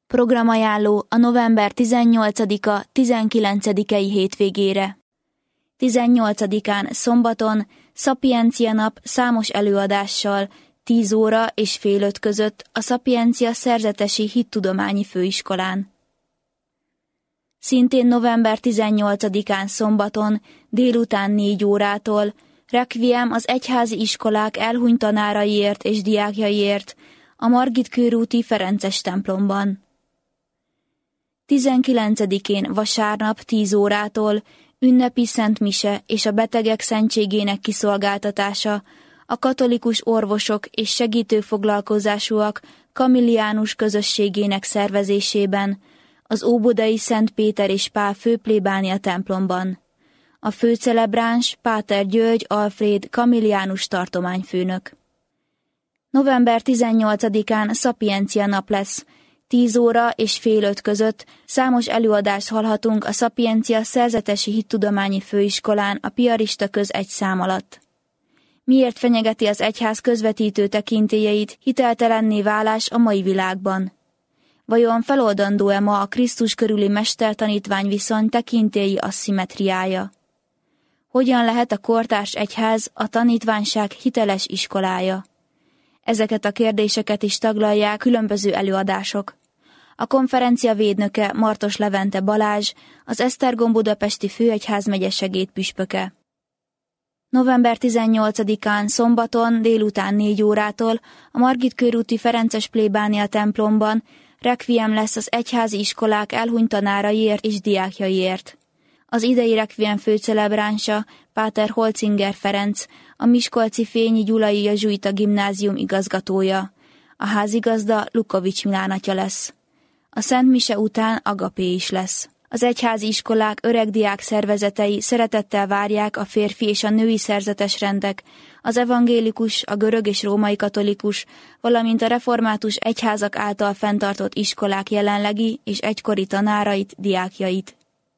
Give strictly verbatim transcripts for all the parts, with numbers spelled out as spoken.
Programajánló a november tizennyolcadika tizenkilencedikei hétvégére. tizennyolcadikán szombaton Szapiencia nap számos előadással tíz óra és fél öt között a Szapiencia Szerzetesi Hittudományi Főiskolán. Szintén november tizennyolcadikán szombaton délután négy órától requiem az egyházi iskolák elhunyt tanáraiért és diákjaiért a Margit körúti Ferences templomban. tizenkilencedikén vasárnap tíz órától ünnepi szentmise és a betegek szentségének kiszolgáltatása a katolikus orvosok és segítőfoglalkozásúak kamiliánus közösségének szervezésében az óbudai Szent Péter és Pál főplébánia templomban. A főcelebráns Páter György Alfréd kamiliánus tartományfőnök. november tizennyolcadikán Szapiencia nap lesz. tíz óra és fél öt között számos előadást hallhatunk a Szapiencia Szerzetesi Hittudományi Főiskolán a piarista köz egy szám alatt. Miért fenyegeti az egyház közvetítő tekintélyeit hiteltelenné válás a mai világban? Vajon feloldandó-e ma a Krisztus körüli mester-tanítvány viszony tekintélyi asszimetriája? Hogyan lehet a kortárs egyház a tanítványság hiteles iskolája? Ezeket a kérdéseket is taglalják különböző előadások. A konferencia védnöke Martos Levente Balázs, az Esztergom budapesti főegyházmegye segédpüspöke. november tizennyolcadikán szombaton délután négy órától a Margit körúti Ferences plébánia templomban requiem lesz az egyházi iskolák elhunyt tanáraiért és diákjaiért. Az idei requiem főcelebránsa Páter Holzinger Ferenc, a miskolci Fényi Gyulai Jezsuita Gimnázium igazgatója. A házigazda Lukovics Milán atya lesz. A Szent Mise után agapé is lesz. Az egyházi iskolák öregdiák szervezetei szeretettel várják a férfi és a női szerzetes rendek, az evangélikus, a görög és római katolikus, valamint a református egyházak által fenntartott iskolák jelenlegi és egykori tanárait, diákjait.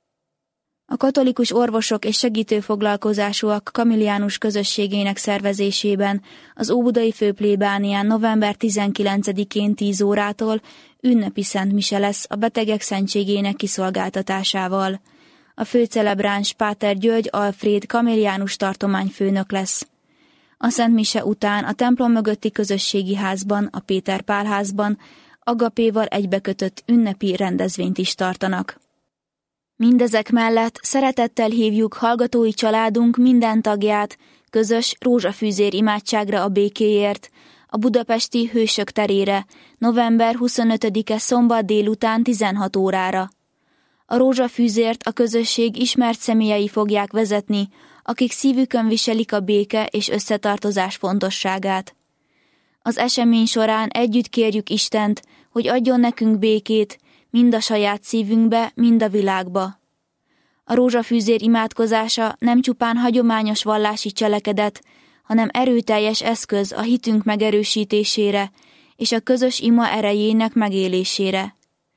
A katolikus orvosok és segítőfoglalkozásúak kamiliánus közösségének szervezésében az óbudai főplébánián november tizenkilencedikén tíz órától ünnepi szentmise lesz a betegek szentségének kiszolgáltatásával. A főcelebráns Páter György Alfréd kamiliánus tartományfőnök lesz. A szentmise után a templom mögötti közösségi házban, a Péter Pál házban agapéval egybekötött ünnepi rendezvényt is tartanak. Mindezek mellett szeretettel hívjuk hallgatói családunk minden tagját közös rózsafűzér imádságra a békéért, a budapesti Hősök terére, november huszonötödike szombat délután tizenhat órára. A rózsafűzért a közösség ismert személyei fogják vezetni, akik szívükön viselik a béke és összetartozás fontosságát. Az esemény során együtt kérjük Istent, hogy adjon nekünk békét, mind a saját szívünkbe, mind a világba. A rózsafűzér imádkozása nem csupán hagyományos vallási cselekedet, hanem erőteljes eszköz a hitünk megerősítésére és a közös ima erejének megélésére.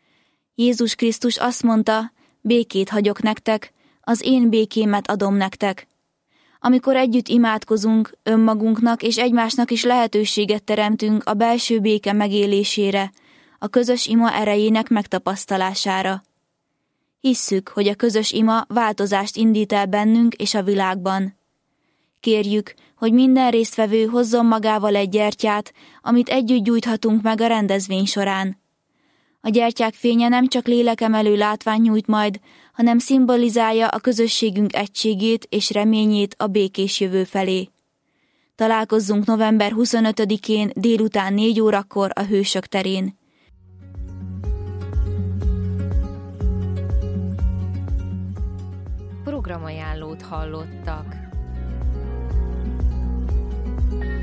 Jézus Krisztus azt mondta, békét hagyok nektek, az én békémet adom nektek. Amikor együtt imádkozunk, önmagunknak és egymásnak is lehetőséget teremtünk a belső béke megélésére, a közös ima erejének megtapasztalására. Hisszük, hogy a közös ima változást indít el bennünk és a világban. Kérjük, hogy minden résztvevő hozzon magával egy gyertyát, amit együtt gyújthatunk meg a rendezvény során. A gyertyák fénye nem csak lélekemelő látványt nyújt majd, hanem szimbolizálja a közösségünk egységét és reményét a békés jövő felé. Találkozzunk november huszonötödikén délután négy órakor a Hősök terén. Programajánlót hallottak.